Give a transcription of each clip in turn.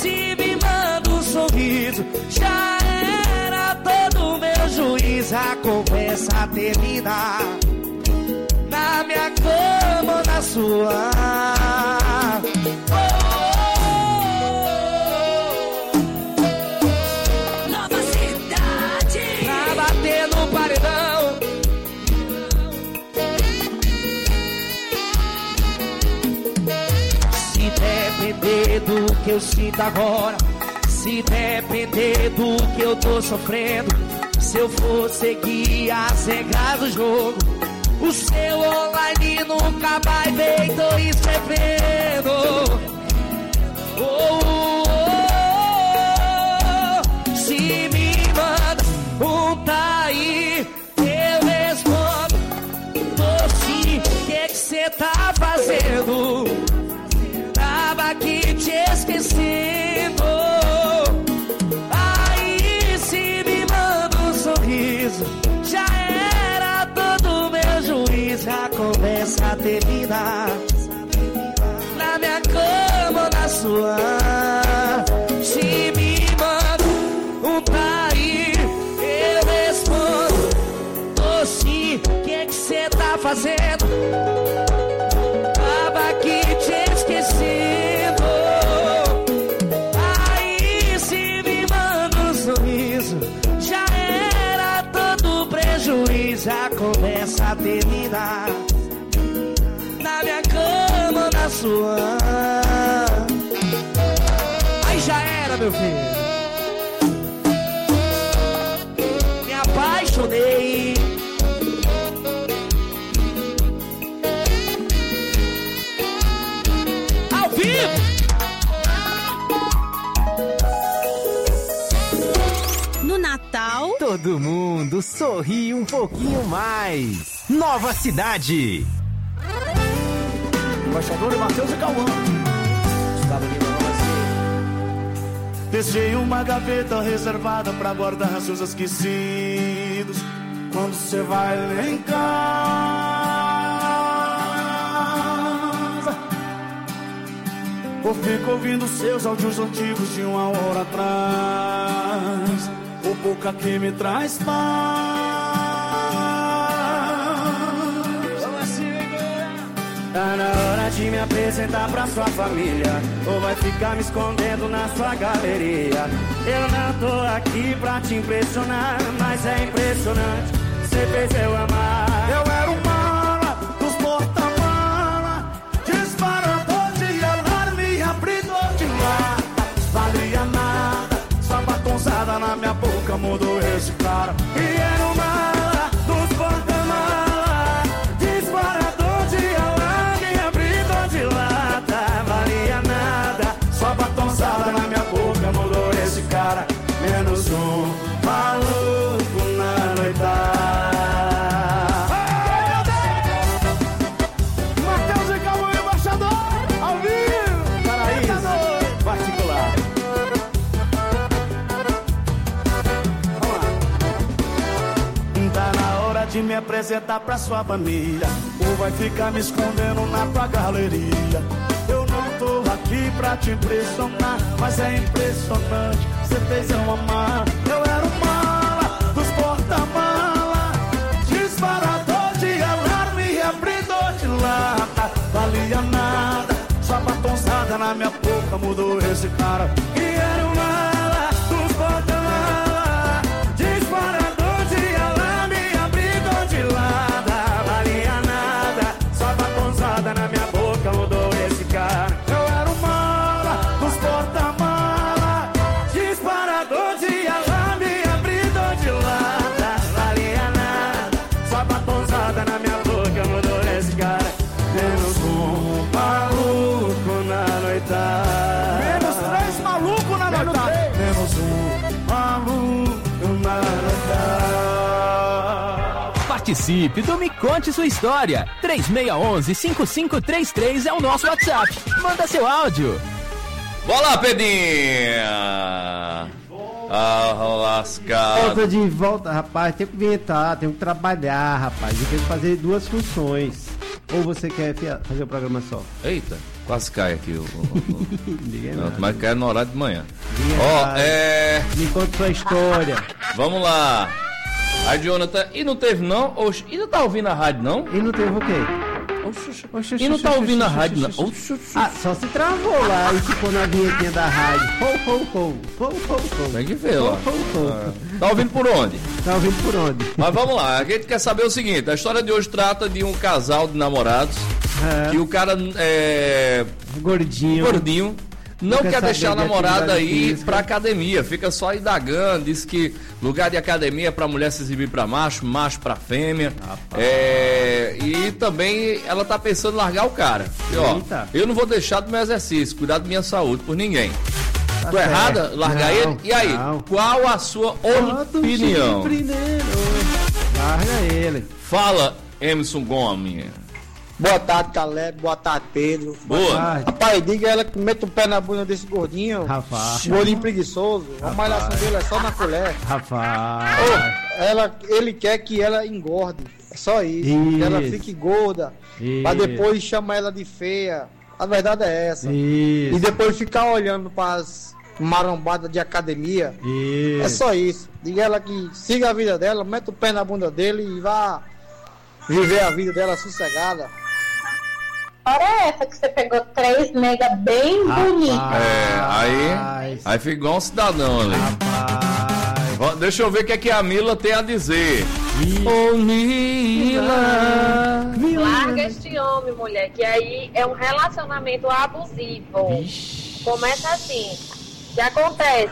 se me manda um sorriso, já era todo meu juiz. A conversa termina na minha cama ou na sua. Nova Cidade. Pra bater no paredão. Se depender do que eu sinto agora, se depender do que eu tô sofrendo, se eu for seguir as regras do jogo, o seu online nunca vai ver, tô escrevendo. Se me manda um tá aí, eu respondo, tô sim, que cê tá fazendo? Tava aqui te esquecendo. Aí se me manda um sorriso, já era todo meu juiz. A conversa termina na minha cama ou na sua. Se me manda um tá aí, eu respondo, tô sim, que cê tá fazendo? Tava aqui te esquecendo. Aí se me manda um sorriso, já era todo prejuízo. A conversa termina na minha cama ou na sua. Aí já era, meu filho. Me apaixonei. Ao vivo. No Natal, Todo mundo sorri um pouquinho mais. Nova Cidade. Embaixador Matheus e Cauã. Estava ali pra você. Deixei uma gaveta reservada pra guardar seus esquecidos. Quando você vai lá em casa, ou fico ouvindo seus áudios antigos de uma hora atrás. O boca que me traz paz. Tá na hora de me apresentar pra sua família, ou vai ficar me escondendo na sua galeria. Eu não tô aqui pra te impressionar, mas é impressionante, cê fez eu amar. Eu era um mala dos porta-mala, disparador de alarme, abridor de lata. Valia nada, sua batonzada na minha boca mudou esse cara. E era um mala dos porta-mala, disparador de alarme, abridor de lata. Valia nada, sua batonzada na minha boca mudou esse cara. Menos um maluco na noitada. Matheus e Cauã, embaixador, ao vivo. Paraíso, particular. Vamos lá. Tá na hora de me apresentar pra sua família, ou vai ficar me escondendo na tua galeria. Eu não tô aqui pra te impressionar, mas é impressionante, cê fez eu amar. Eu era um mala dos porta-mala, disparador de alarme, abridor de lata. Valia nada, sua batonzada na minha boca mudou esse cara. E era um mala dos porta-mala, disparador de alarme, abridor de lata. Valia nada, sua batonzada na minha boca mudou esse cara. Eu era um mala dos porta-mala, disparador de alarme, abridor de lata. Valia nada, sua batonzada na minha boca mudou esse cara. Menos um maluco na noitada. Menos três malucos na noitada. Menos um maluco na noitada. Participe do Me Conte Sua História. 3611-5533 é o nosso WhatsApp. Manda seu áudio. Bola, Pedinha! Ah, lascado. Volta de volta, rapaz. Tem que inventar, tem que trabalhar, rapaz. Eu tenho que fazer duas funções. Ou você quer fazer o programa só? Eita. Quase cai aqui. Não, mas cai no horário de manhã. Me conta sua história. Vamos lá. Aí, Jonathan, e não teve não? Oxe, e não tá ouvindo a rádio não? E não teve o quê? E não tá ouvindo a rádio não? Ah, só se travou lá e ficou na vinhetinha da rádio. Tem que ver lá. Tá ouvindo por onde? Tá ouvindo por onde? Mas vamos lá, a gente quer saber o seguinte: a história de hoje trata de um casal de namorados que o cara é gordinho, não quer deixar a namorada ir pra academia, fica só indagando, diz que lugar de academia é pra mulher se exibir pra macho, macho pra fêmea. E também ela tá pensando em largar o cara. E, ó, eu não vou deixar do meu exercício, cuidar da minha saúde por ninguém. Tá Tô errada? Largar ele? E aí, qual a sua opinião? Larga ele. Fala, Emerson Gomes. Boa tarde, Caleb. Boa tarde, Pedro. Boa. Rapaz, diga ela que mete o pé na bunda desse gordinho. Rapaz. Gordinho preguiçoso. A malhação dele é só na colher. Rapaz. Ele quer que ela engorde. É só isso. Que ela fique gorda. Pra depois chamar ela de feia. A verdade é essa. E depois ficar olhando pras marombadas de academia. É só isso. Diga ela que siga a vida dela, mete o pé na bunda dele e vá viver a vida dela sossegada. Olha essa que você pegou 3 nega bem bonitas. Aí fica igual um cidadão ali. Rapaz. Deixa eu ver o que a Mila tem a dizer. Ô, Mila. Larga este homem, mulher, que aí é um relacionamento abusivo. Começa assim. O que acontece?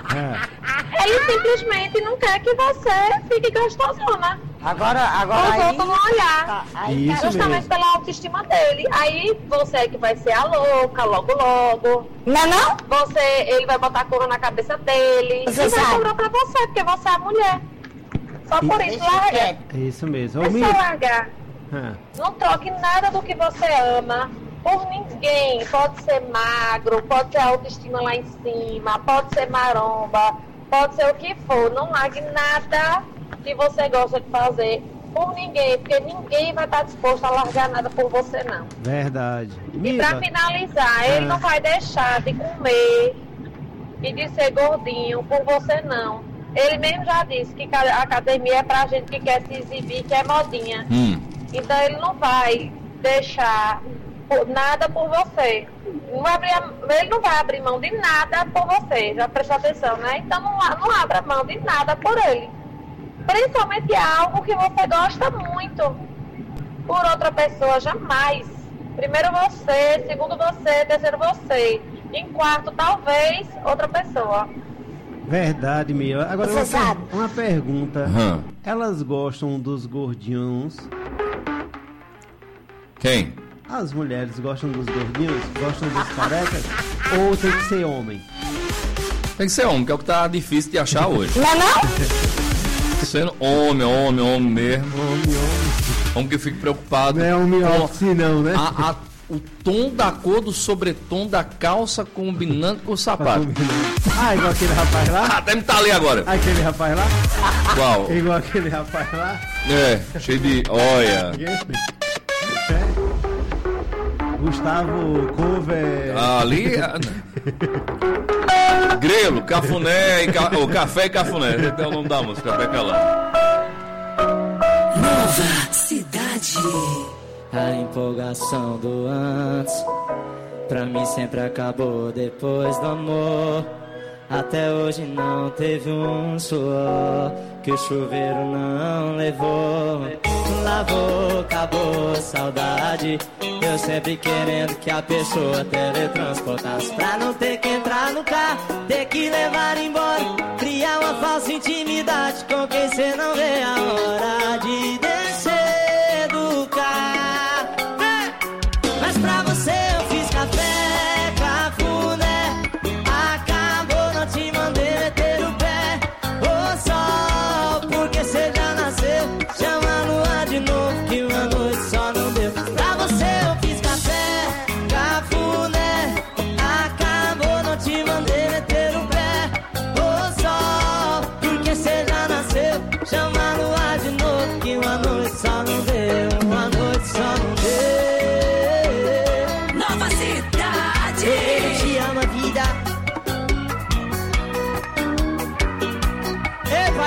Ele simplesmente não quer que você fique gostosona. Agora aí, volta no olhar. Isso justamente mesmo. pela autoestima dele. Aí você é que vai ser a louca logo. Não? Ele vai botar a cor na cabeça dele. Você e vai sabe. cobrar pra você, porque você é a mulher. Só por isso, larga. Isso mesmo. Ô, É Mila. só largar. Não troque nada do que você ama por ninguém. Pode ser magro, pode ser autoestima lá em cima, pode ser maromba, pode ser o que for. Não largue nada que você gosta de fazer por ninguém, porque ninguém vai estar disposto a largar nada por você, não. Verdade. E pra finalizar, ele não vai deixar de comer e de ser gordinho por você, não. Ele mesmo já disse que a academia é pra gente que quer se exibir, que é modinha. Então ele não vai deixar nada por você. Ele não vai abrir mão de nada por você. Já prestou atenção, né? Então não abra mão de nada por ele. Principalmente algo que você gosta muito. Por outra pessoa, jamais. Primeiro você, segundo você, terceiro você. Em quarto, talvez, outra pessoa. Verdade, Mila. Agora uma pergunta. Elas gostam dos gordinhos? Quem? As mulheres gostam dos gordinhos? Gostam dos carecas? Ou tem que ser homem? Tem que ser homem, que é o que tá difícil de achar hoje. Não? Sendo homem mesmo. Homem que fica preocupado. Não é homem office não, né? O tom da cor do sobretom da calça combinando com o sapato. Igual aquele rapaz lá? Até me tá ali agora. Aquele rapaz lá? Qual? Igual aquele rapaz lá? Cheio de... Olha. Gustavo Cover. Ali... Grelo, Cafuné o Café e Cafuné. Esse é o nome da música, Café Calado. Nova Cidade. A empolgação do antes, pra mim sempre acabou depois do amor. Até hoje não teve um suor que o chuveiro não levou. Lavou, acabou a saudade. Eu sempre querendo que a pessoa teletransportasse, pra não ter que entrar no carro, ter que levar embora, criar uma falsa intimidade com quem cê não vê a hora de descer do carro. Mas pra você eu fiz café, cafuné. Acabou, não te mandei meter o pé. Ô sol, porque cê já nasceu. Chama a lua de novo, que uma noite só não deu. Pra você eu fiz café, cafuné. Acabou, não te mandei meter o pé. Ô sol, porque cê já nasceu. Chama a lua de novo.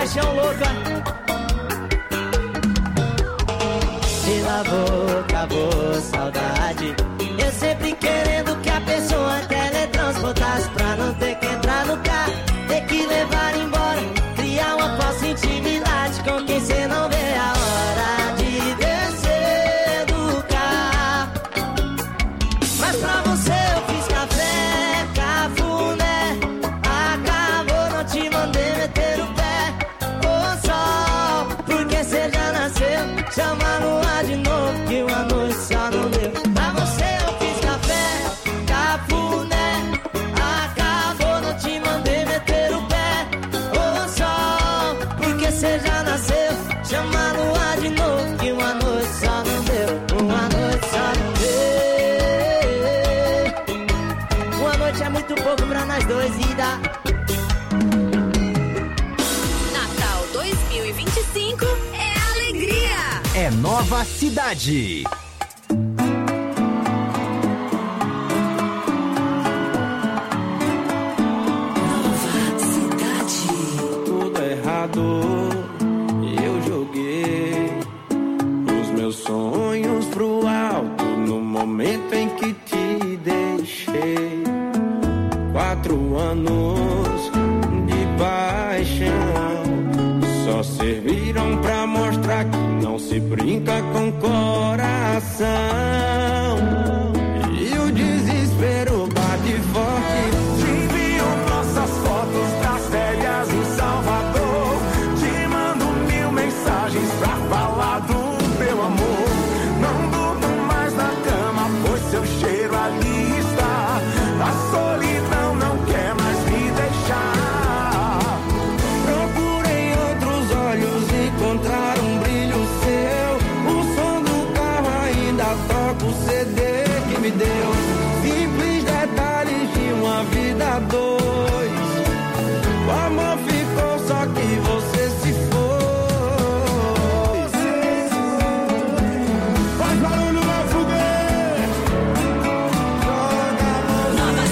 paixão louca. Pela boca, boa saudade. Eu sempre querendo que a pessoa teletransportasse, pra não ter que entrar no carro, ter que levar embora, criar uma falsa intimidade com quem cê não vê a hora de descer do carro. Mas pra você eu fiz café, cafuné, acabou, não te mandei meter o pé. Ô sol, porque cê já nasceu, chama no ar de novo que uma noite só não deu. Pra você eu fiz café, cafuné, acabou, não te mandei meter o pé. Ô sol, porque cê já nasceu, chama no ar de novo que uma noite só não deu. Uma noite só não deu. Uma noite é muito pouco pra nós dois e dá. Natal 2025 é alegria. É Nova Cidade. Tudo errado, eu joguei os meus sonhos pro alto no momento em que te deixei. 4 anos de paixão só serviram pra mostrar que não se brinca com coração. E o desespero bate forte. Te envio nossas fotos das férias em Salvador. Te mando 1000 mensagens pra falar do meu amor. Não durmo mais na cama, pois seu cheiro ali está. A solidão não quer mais me deixar. Procurei outros olhos, encontrar um brilho seu. O som do carro ainda toca o CD que me deu. Simples detalhes de uma vida a dois. O amor ficou, só que você se foi. Faz barulho no foguete. Nova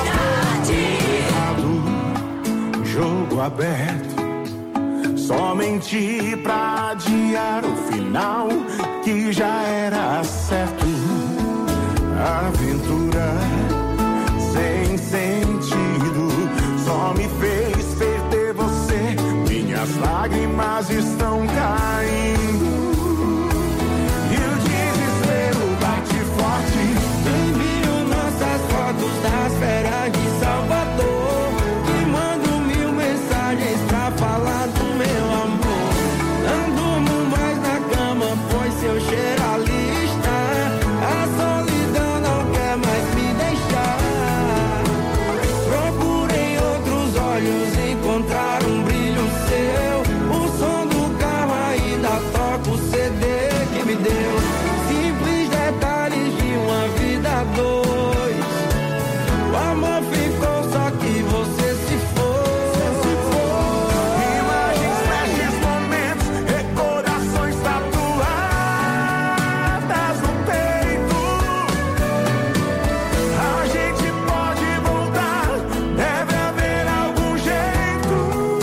cidade. Jogo aberto, somente pra adiar o final que já era certo. Aventura sem sentido só me fez perder você. Minhas lágrimas estão caindo e o desespero bate forte. Envio nossas fotos das férias de Salvador. Te mando 1000 mensagens pra falar do meu amor. Não durmo mais na cama, pois seu cheiro ali está. A solidão não quer mais me deixar. Procurei outros olhos, encontrar um brilho seu. O som do carro ainda toca o CD que me deu. Simples detalhes de uma vida a dois. O amor ficou, só que você se foi. Imagens, flashes, momentos, recordações tatuadas no peito. A gente pode voltar, deve haver algum jeito.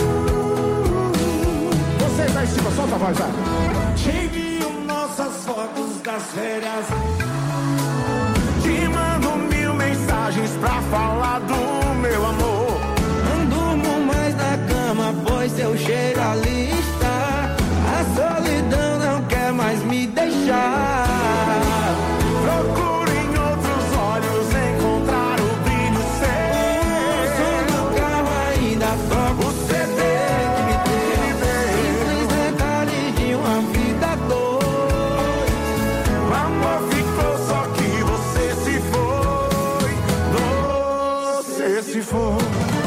Você tá em cima, solta a voz, vai. Te envio nossas fotos das férias. Te mando 1000 mensagens pra falar do meu amor. Não durmo mais na cama, pois seu cheiro ali está. A solidão não quer mais me deixar. Procuro em outros olhos encontrar o brilho seu. O som do carro ainda toca o CD que me deu. Simples detalhes de uma vida a dois. O amor ficou, só que você se foi. Você se foi.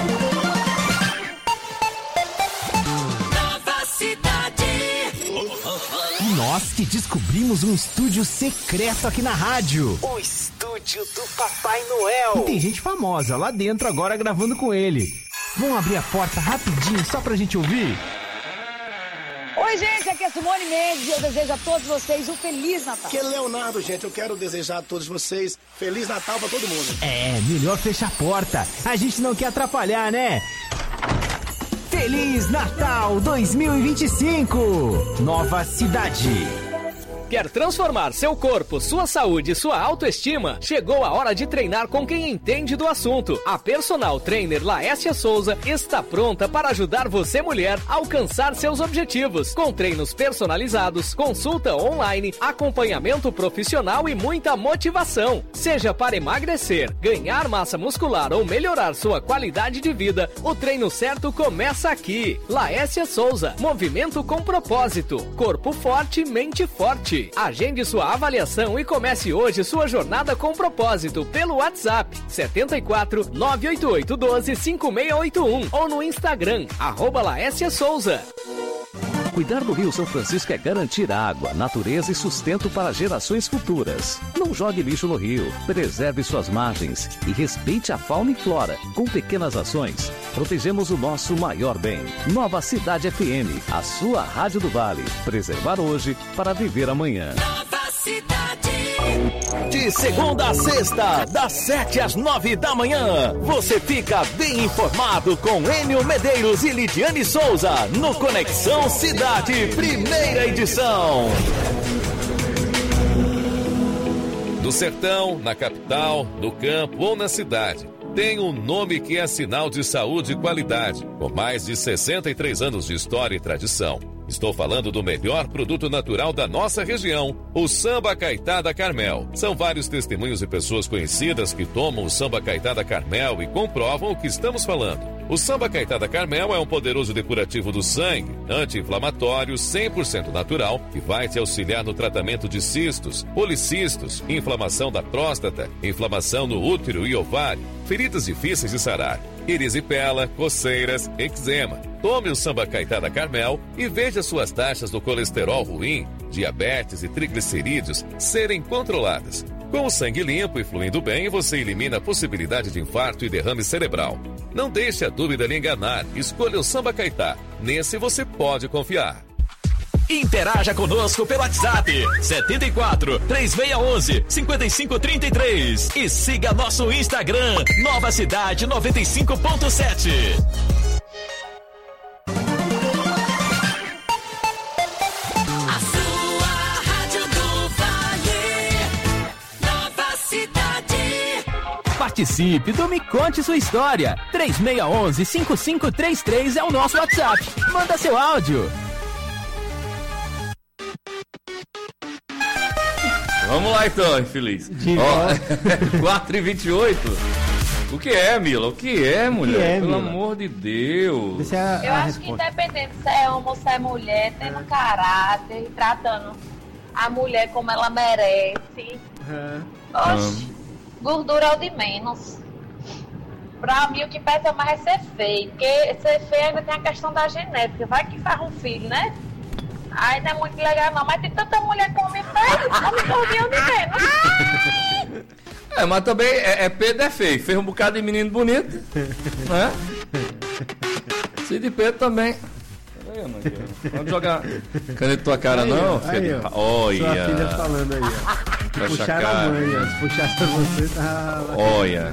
Nova cidade. Nós que descobrimos um estúdio secreto aqui na rádio. O estúdio do Papai Noel. E tem gente famosa lá dentro agora gravando com ele. Vamos abrir a porta rapidinho só pra gente ouvir? Oi, gente, aqui é Simone Mendes e eu desejo a todos vocês um Feliz Natal. Aqui é Leonardo, gente, eu quero desejar a todos vocês Feliz Natal pra todo mundo. É, melhor fechar a porta. A gente não quer atrapalhar, né? Feliz Natal 2025. Nova Cidade. Quer transformar seu corpo, sua saúde e sua autoestima? Chegou a hora de treinar com quem entende do assunto. A personal trainer Laécia Souza está pronta para ajudar você, mulher, a alcançar seus objetivos. Com treinos personalizados, consulta online, acompanhamento profissional e muita motivação. Seja para emagrecer, ganhar massa muscular ou melhorar sua qualidade de vida, o treino certo começa aqui. Laécia Souza, movimento com propósito. Corpo forte, mente forte. Agende sua avaliação e comece hoje sua jornada com propósito pelo WhatsApp 74 988 12 5681 ou no Instagram @Laécia Souza. Cuidar do Rio São Francisco é garantir água, natureza e sustento para gerações futuras. Não jogue lixo no rio, preserve suas margens e respeite a fauna e flora. Com pequenas ações, protegemos o nosso maior bem. Nova Cidade FM, a sua Rádio do Vale. Preservar hoje para viver amanhã. Nova Cidade. De segunda a sexta, das 7 às 9 da manhã, você fica bem informado com Enio Medeiros e Lidiane Souza no Conexão Cidade, primeira edição. Do sertão, na capital, no campo ou na cidade, tem um nome que é sinal de saúde e qualidade, com mais de 63 anos de história e tradição. Estou falando do melhor produto natural da nossa região, o Samba Caetá da Carmel. São vários testemunhos e pessoas conhecidas que tomam o Samba Caetá da Carmel e comprovam o que estamos falando. O Samba Caetá da Carmel é um poderoso depurativo do sangue, anti-inflamatório, 100% natural, que vai te auxiliar no tratamento de cistos, policistos, inflamação da próstata, inflamação no útero e ovário, feridas difíceis de sarar, erisipela, coceiras, eczema. Tome o Samba Caetá da Carmel e veja suas taxas do colesterol ruim, diabetes e triglicerídeos serem controladas. Com o sangue limpo e fluindo bem, você elimina a possibilidade de infarto e derrame cerebral. Não deixe a dúvida lhe enganar. Escolha o Samba Caetá. Nesse você pode confiar. Interaja conosco pelo WhatsApp 74 3611 5533 e siga nosso Instagram Nova Cidade 95.7. Participe do Me Conte Sua História. 3611-5533 é o nosso WhatsApp. Manda seu áudio. Vamos lá então, infeliz. 4h28. O que é, Mila? O que é, mulher? Pelo amor de Deus. Eu acho que independente se é homem ou se é mulher, tendo caráter e tratando a mulher como ela merece. Oxi. Gordura é o de menos. Pra mim, o que pesa mais é ser feio. Porque ser feio ainda tem a questão da genética. Vai que faz um filho, né? Aí não é muito legal, não. Mas tem tanta mulher com homem feio, homem gordinho de menos. Mas também Pedro é feio. Fez um bocado de menino bonito. Né? Cid Pedro também. Vamos jogar caneta tua cara, aí, não, filho? Olha. Sua filha falando aí, ó. Puxaram a mãe, ó. Se puxasse você, tá... Olha.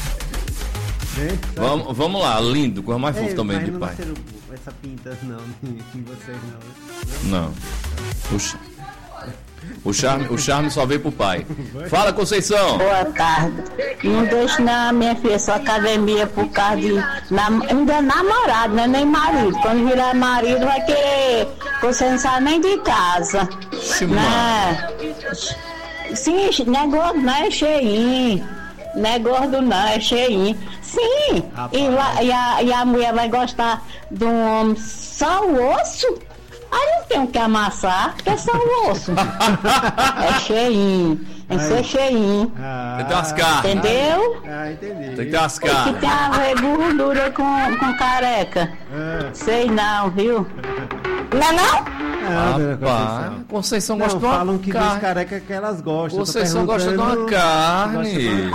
Vamos lá, lindo. Coisa mais fofa também de pai. Não essa pinta, não. Em vocês, não. Não. Puxa. O charme só veio pro pai. Fala, Conceição. Boa tarde. Não deixe na minha filha sua academia por causa de... ainda é namorado, né? Nem marido. Quando virar marido vai querer... Você não sai nem de casa. Sim, né? Sim, não é gordo, não, é cheinho. Não é gordo, não, é cheinho. Sim. E a mulher vai gostar de um homem só o osso? Aí não tem o que amassar, porque é só o osso. É cheinho. Tem que ser cheinho. Tem que ter umas carnes. Entendeu? Entendi. Tem que ter umas carnes. Tem que ter a ver gordura com careca. Sei não, viu? Não é não? Rapaz, Conceição gosta de uma falam que dos careca que elas gostam. Conceição gosta de uma carne.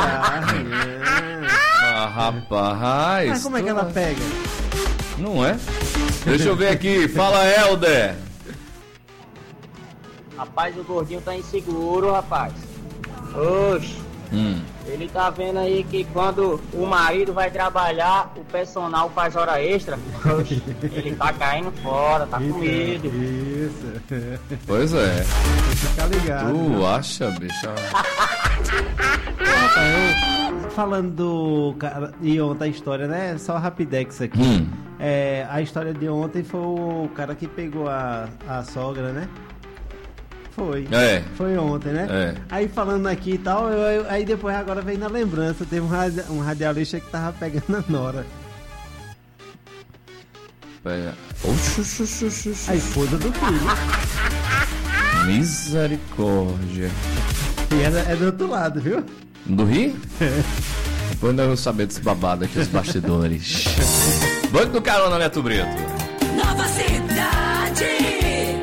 Rapaz. Mas como é que ela pega? Não é? Deixa eu ver aqui. Fala, Helder. Rapaz, o gordinho tá inseguro, rapaz. Oxe, Ele tá vendo aí que quando o marido vai trabalhar, o personal faz hora extra. Ele tá caindo fora, tá com medo. Isso. Pois é. Fica ligado. Tu acha, bicho? Falando do cara de ontem, a história, né? Só rapidex aqui. A história de ontem foi o cara que pegou a sogra, né? Foi. Foi ontem, né? Aí falando aqui e tal, aí depois agora vem na lembrança, teve um radialista que tava pegando a nora. A esposa do filho. Misericórdia. E é do outro lado, viu? Do Rio? Depois nós vamos saber desse babado aqui, os bastidores. Banco do Carona, Neto Brito. Nova Cidade.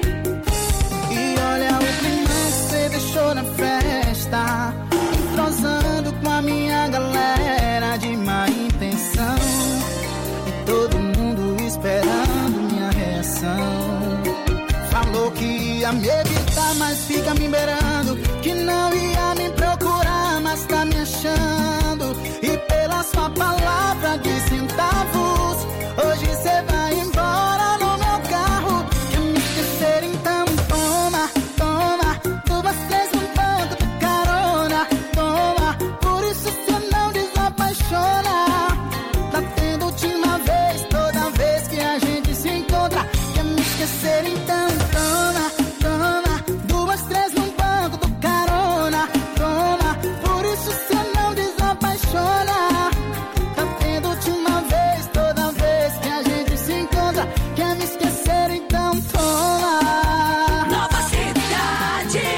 Deixou na festa, entrosando com a minha galera de má intenção, e todo mundo esperando minha reação. Falou que ia me evitar, mas fica me beirando, que não ia me procurar, mas tá me achando. E pela sua palavra de centavos, hoje cê vai embora no meu carro. Quer me esquecer, então toma, toma, duas, três no banco do carona, toma. Por isso cê não desapaixona. Tá tendo última vez, toda vez que a gente se encontra. Quer me esquecer, então toma, toma, duas, três no banco do carona, toma. Por isso cê não desapaixona. Tá tendo última vez, toda vez que a gente se encontra. Quer me esquecer, então toma. Nova Cidade.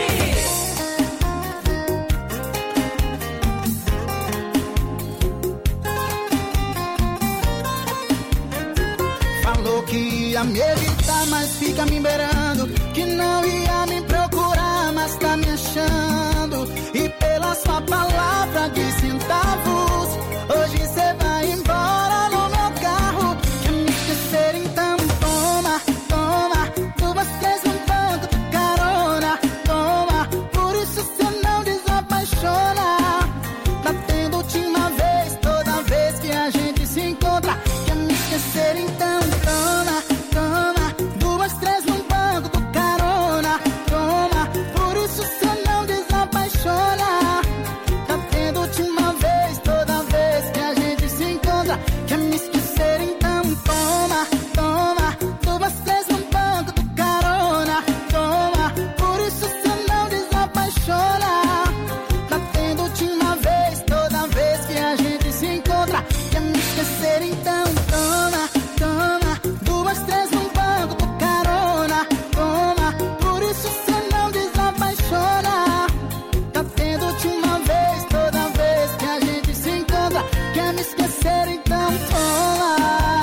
Falou que ia me evitar, mas fica me beirando, que não ia me procurar, mas tá me achando. E pela sua palavra de centavos, hoje cê vai embora no meu carro. Quer me esquecer, então toma, toma, duas, três no banco do carona, toma. Por isso cê não desapaixona. Tá tendo última vez, toda vez que a gente se encontra. Quer me esquecer, então toma, toma, duas, três no banco do carona, toma. Por isso cê não desapaixona. Tá tendo última vez, toda vez que a gente se encontra. Quer me esquecer, então toma, toma, duas, três no banco do carona, toma. Por isso cê não desapaixona. Tá tendo última vez, toda vez que a gente se encontra. Quer me esquecer, então toma, toma, duas, três no banco do carona, toma. Por isso cê não desapaixona. Tá tendo última vez, toda vez que a gente se encontra. Quer me esquecer, então toma.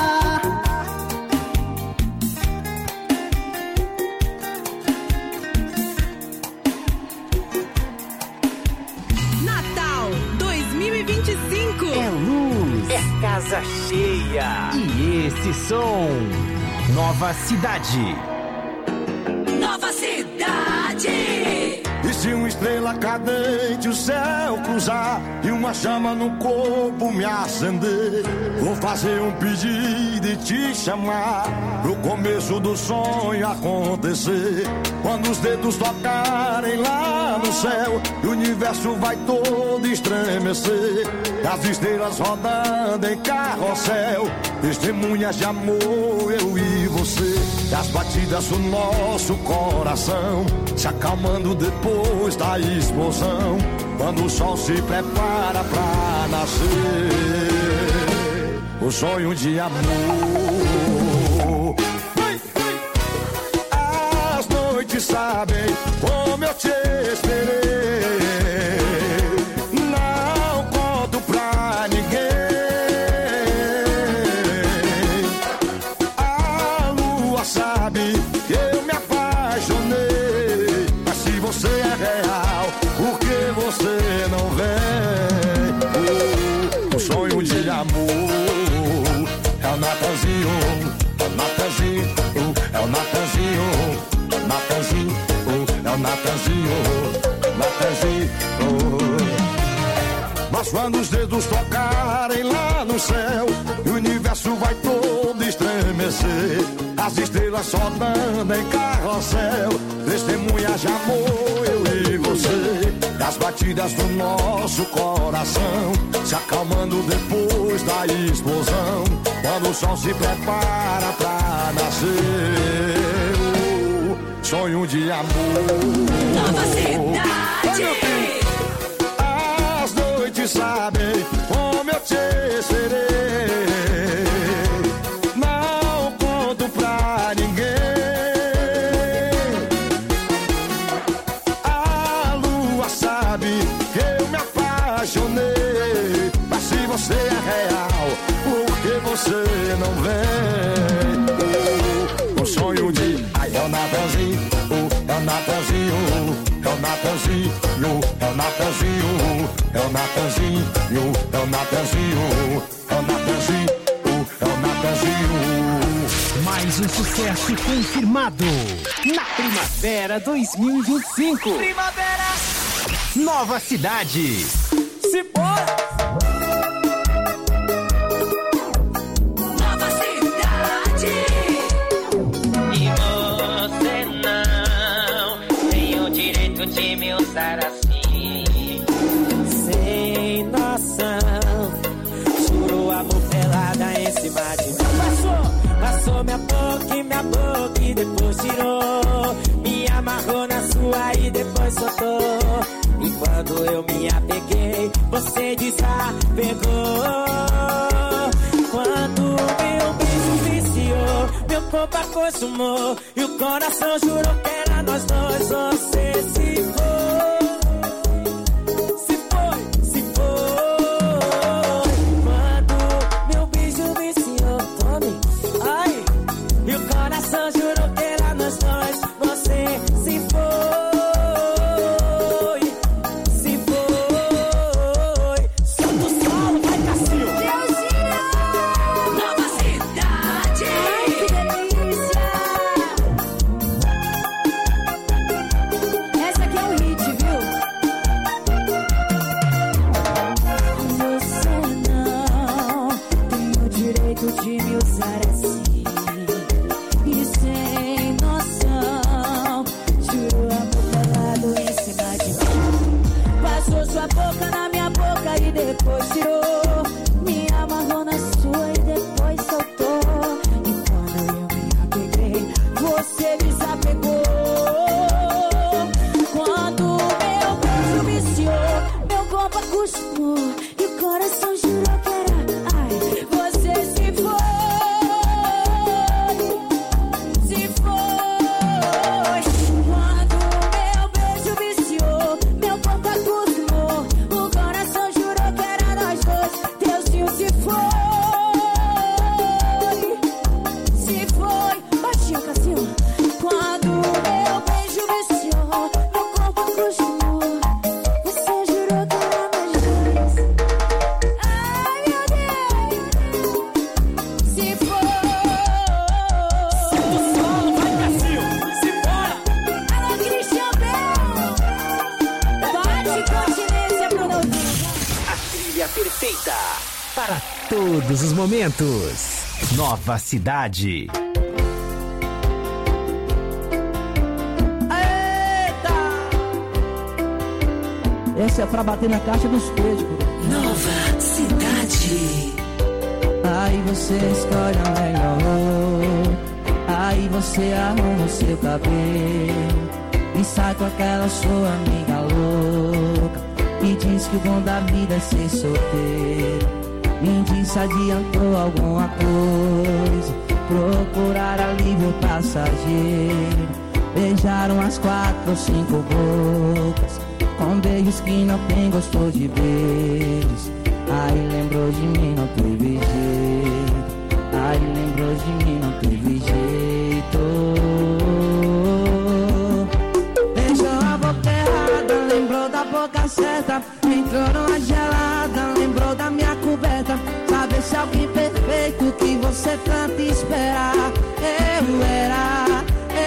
Natal 2025. É luz, é casa cheia. E esse som, Nova Cidade. Nova Cidade. E se uma estrela cadente o céu cruzar e uma chama no corpo me acender, vou fazer um pedido e te chamar pro começo do sonho acontecer. Quando os dedos tocarem lá no céu, o universo vai todo estremecer. As estrelas rodando em carrossel, testemunhas de amor, eu e você. E as batidas do nosso coração se acalmando depois da explosão, quando o sol se prepara pra nascer. O sonho de amor. As noites sabem como eu te esperei. Não conto pra ninguém. A lua sabe que eu me apaixonei. Mas se você é real, por que você não vem? O sonho de amor é o Natanzinho, é o Natanzinho, é o Natanzinho, é o Natanzinho, é o Natanzinho. Mas quando os dedos tocarem lá no céu, o universo vai todo estremecer. As estrelas rodando em carrossel, testemunhas de amor, eu e você. Das batidas do nosso coração, se acalmando depois da explosão, quando o sol se prepara pra nascer. Sonho de amor. Nova Cidade. As noites sabem como eu te serei. Não conto pra ninguém. A lua sabe que eu me apaixonei. Mas se você é real, por que você não vem? O sonho de... Ai, é o Natanzinho, é o Natanzinho, é o Natanzinho, é o Natanzinho, é o Natanzinho, é o Natanzinho, é o Natanzinho, é o Natanzinho. Mais um sucesso confirmado na Primavera 2025. Primavera. Nova Cidade. Se bora. Nova Cidade. E você não tem o direito de me usar assim, sem noção. Juro amor pelada em cima de mim. Passou minha boca e depois tirou. Me amarrou na sua e depois soltou. E quando eu me apeguei, você desapegou. Quando meu beijo viciou, meu corpo acostumou e o coração jurou que era nós dois. Você se foi. Jurou que era nós dois, você se foi, se foi. Solta o solo, vai Cassil. Nova Cidade. Ai, que delícia. Essa aqui é um hit, viu? Você não tem o direito de me usar assim. Sua boca na minha boca e depois tirou. Me amarrou na sua e depois soltou. E quando eu me apeguei, você desapegou. Quando meu beijo viciou, meu corpo acostumou e o coração jurou que era. Ai, você se foi. Se foi. Quando meu beijo viciou, meu corpo acostumou. Se foi, baixinho, Cassinho. Quando meu beijo viciou, meu corpo acostumou. Você jurou que era nós dois. Ai, meu Deus. Se foi. Solta o solo, vai, Cassinho. Se bora. Alô, Cristian Bell. Bate continência pro novinho. A trilha perfeita para todos os momentos. Nova Cidade. Eita! Essa é pra bater na caixa dos peixes. Nova Cidade. Aí você escolhe a melhor. Aí você arruma o seu cabelo e sai com aquela sua amiga louca e diz que o bom da vida é ser solteiro. Me disse adiantou alguma coisa, procurar alívio passageiro. Beijaram as 4 ou 5 bocas, com beijos que não tem gosto de beijos. Aí lembrou de mim, não teve jeito. Aí lembrou de mim, não teve jeito. Beijou a boca errada, lembrou da boca certa. Entrou numa gelada, lembrou da minha coberta. Sabe se alguém perfeito que você tanto espera. Eu era.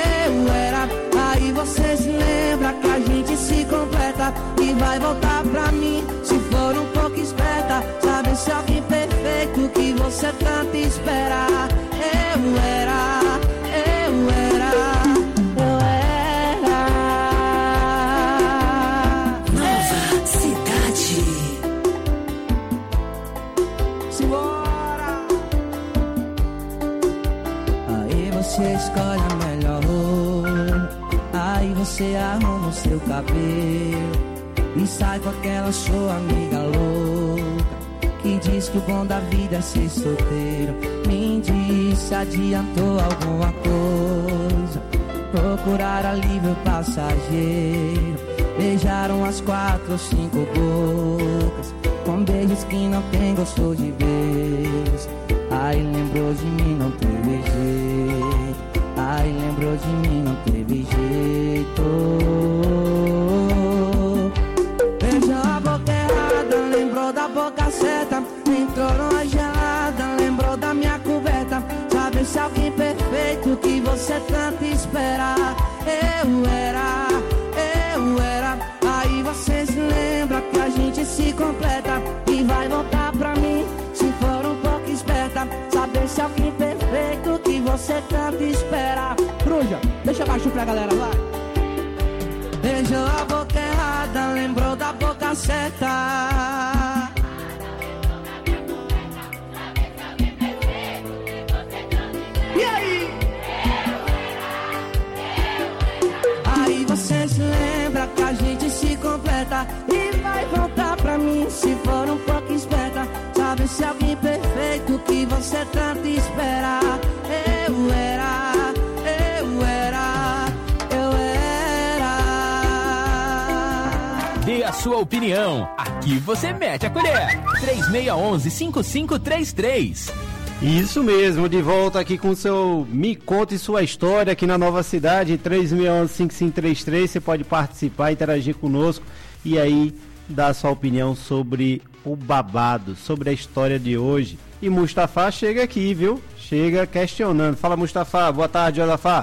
Aí você se lembra que a gente se completa e vai voltar pra mim se for um pouco esperto. esse alguém perfeito que você tanto espera. Eu era. Nova Cidade. Simbora. Aí você escolhe a melhor roupa, aí você arruma o seu cabelo e sai com aquela sua amiga louca que diz que o bom da vida é ser solteiro. Me disse, adiantou alguma coisa, procurar alívio passageiro. Beijaram as 4 ou 5 bocas, com beijos que não tem gosto de beijo. Aí lembrou de mim, não teve jeito. Aí lembrou de mim, não teve jeito. Beijou a boca errada, lembrou da boca certa. Entrou numa gelada, lembrou da minha coberta. Sabe se alguém perfeito que você tanto espera. Eu era. Aí você se lembra que a gente se completa e vai voltar pra mim se for um pouco esperta. Saber se alguém perfeito que você tanto espera. Bruja, deixa baixo pra galera, vai. Beijou a boca errada, lembrou da boca certa. E aí? Aí você se lembra que a gente se completa e vai voltar pra mim se for um pouco esperta. Sabe se alguém perfeito que você tanto espera. Eu era. Dê a sua opinião. Aqui você mete a colher. 3611-5533. Isso mesmo, de volta aqui com o seu Me Conte Sua História aqui na Nova Cidade, 3611-5533. Você pode participar, interagir conosco e aí dar a sua opinião sobre o babado, sobre a história de hoje. E Mustafa chega aqui, viu? Chega questionando. Fala, Mustafa. Boa tarde, Josafá.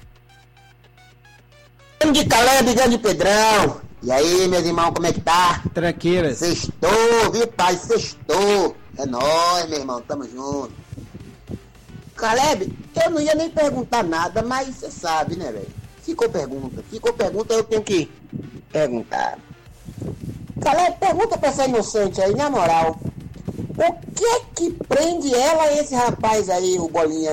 Grande Caleb, grande Pedrão. E aí, meus irmãos, como é que tá? Tranqueiras. Sextou, viu, pai? Sextou. É nóis, meu irmão, tamo junto. Caleb, eu não ia nem perguntar nada, mas você sabe, né, velho? Ficou pergunta, eu tenho que perguntar. Caleb, pergunta pra essa inocente aí, na moral. O que é que prende ela a esse rapaz aí, o Bolinha?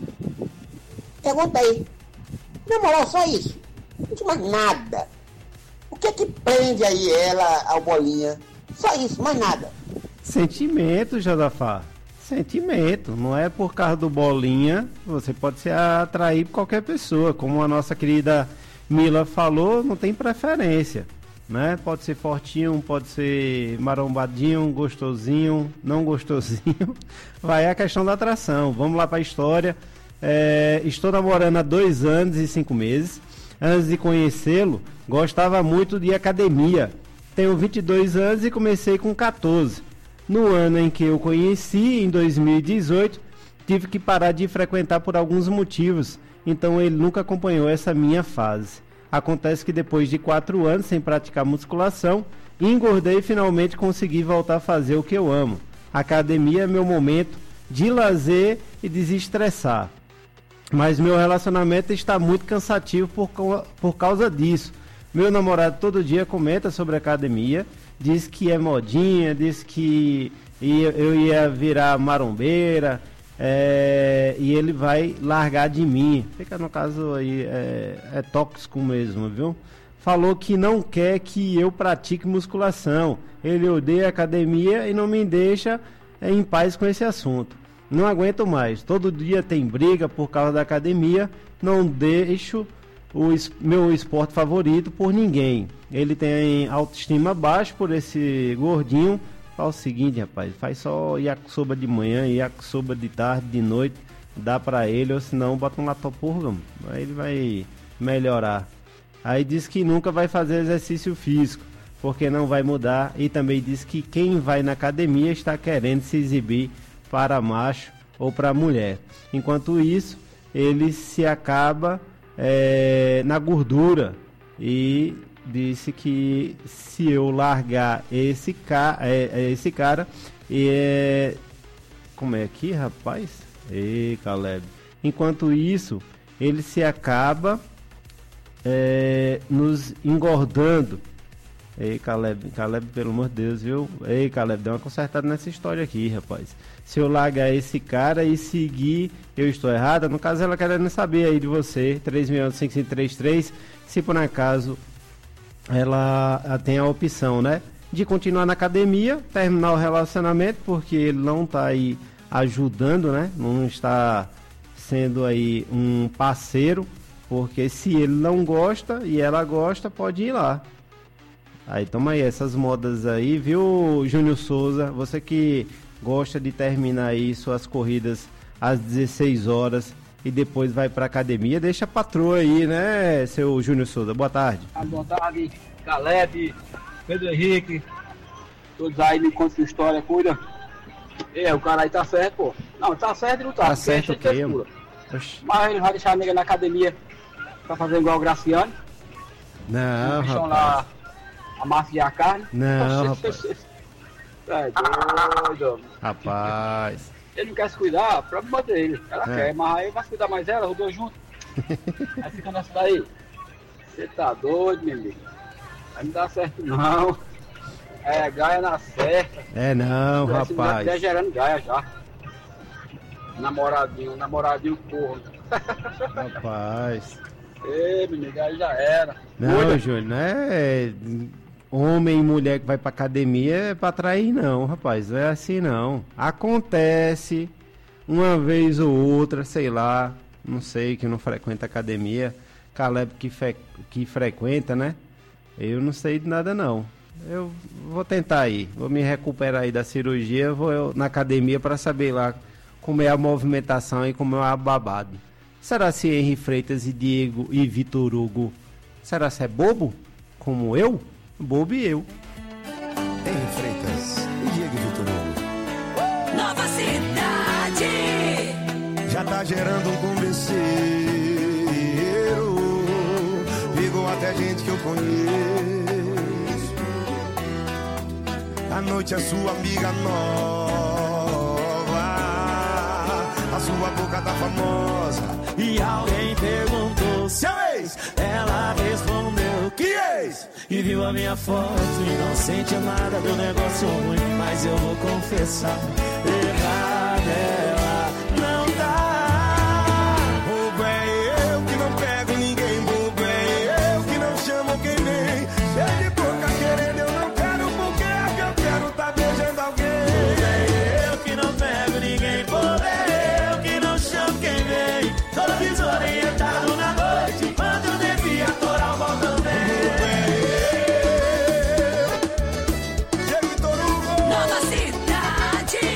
Pergunta aí. Na moral, só isso. Não tem mais nada. O que é que prende aí ela ao Bolinha? Só isso, mais nada. Sentimento, Josafá. Sentimento. Não é por causa do Bolinha. Você pode se atrair por qualquer pessoa. Como a nossa querida Mila falou, não tem preferência, né? Pode ser fortinho, pode ser marombadinho, gostosinho, não gostosinho. Vai a questão da atração. Vamos lá para a história. Estou namorando há 2 anos e 5 meses. Antes de conhecê-lo, gostava muito de academia. Tenho 22 anos e comecei com 14. No ano em que eu conheci, em 2018, tive que parar de frequentar por alguns motivos, então ele nunca acompanhou essa minha fase. Acontece que depois de 4 anos sem praticar musculação, engordei e finalmente consegui voltar a fazer o que eu amo. A academia é meu momento de lazer e desestressar. Mas meu relacionamento está muito cansativo por causa disso. Meu namorado todo dia comenta sobre a academia, diz que é modinha, diz que eu ia virar marombeira, e ele vai largar de mim. Fica no caso aí, é tóxico mesmo, viu? Falou que não quer que eu pratique musculação. Ele odeia a academia e não me deixa em paz com esse assunto. Não aguento mais. Todo dia tem briga por causa da academia. Não deixo o meu esporte favorito por ninguém. Ele tem autoestima baixa por esse gordinho. Fala o seguinte, rapaz, faz só yakisoba de manhã, yakisoba de tarde, de noite, dá pra ele, ou senão bota um latopurga, aí ele vai melhorar. Aí diz que nunca vai fazer exercício físico, porque não vai mudar, e também diz que quem vai na academia está querendo se exibir para macho ou para mulher. Enquanto isso, ele se acaba na gordura e disse que se eu largar esse cara, E como é aqui, rapaz? Ei, Caleb. Enquanto isso, ele se acaba nos engordando. Ei, Caleb, pelo amor de Deus, viu? Ei, Caleb, deu uma consertada nessa história aqui, rapaz. Se eu largar esse cara e seguir, eu estou errada? No caso, ela querendo saber aí de você, 3.5533, se por acaso ela tem a opção, né? De continuar na academia, terminar o relacionamento, porque ele não está aí ajudando, né? Não está sendo aí um parceiro, porque se ele não gosta e ela gosta, pode ir lá. Aí, toma aí, essas modas aí, viu, Júnior Souza? Você que gosta de terminar aí suas corridas às 16 horas e depois vai pra academia, deixa a patroa aí, né, seu Júnior Souza? Boa tarde. Boa tarde, Caleb, Pedro Henrique, todos aí me contam sua história, cuida. O cara aí tá certo, pô. Não, tá certo e não tá. Tá certo o quê? Mas ele vai deixar a nega na academia pra fazer igual o Graciano. Não, rapaz. Lá amaciar a carne. Não, rapaz. É doido. Rapaz. Ele não quer se cuidar, problema dele. Ela quer, mas aí vai se cuidar mais ela, os dois juntos. Aí fica nessa daí. Você tá doido, meu amigo? Aí não dá certo não. Gaia na certa. Não, rapaz. Já gerando Gaia já. Namoradinho corno. Rapaz. Ei, menino, Gaia já era. Não, Júnior, não é homem e mulher que vai pra academia é pra trair não, rapaz. Não é assim não. Acontece uma vez ou outra, sei lá, não sei, que não frequenta academia. Caleb que frequenta, né? Eu não sei de nada não. Eu vou tentar aí, vou me recuperar aí da cirurgia, vou na academia para saber lá como é a movimentação e como é a babado. Será se Henri Freitas e Diego e Vitor Hugo, será se é bobo? Como eu? Bobo e eu. Henri Freitas e Diego e Vitor Hugo. Nova Cidade. Já tá gerando um converseiro, ligou até gente que eu conheço. À noite a sua amiga nova, a sua boca tá famosa. E alguém perguntou, seu ex? Ela respondeu, que ex? E viu a minha foto e não sentiu nada do negócio ruim. Mas eu vou confessar, errada ela não tá. Bobo é eu que não pego ninguém, bobo é eu que não chamo quem vem. Cheio de boca querendo, eu não quero, porque é que eu quero tá beijando alguém. Bobo é eu que não pego ninguém, bobo é eu que não chamo quem vem. Todo desorientado na noite, quando eu devia atorar o balcão bem. Nova Cidade.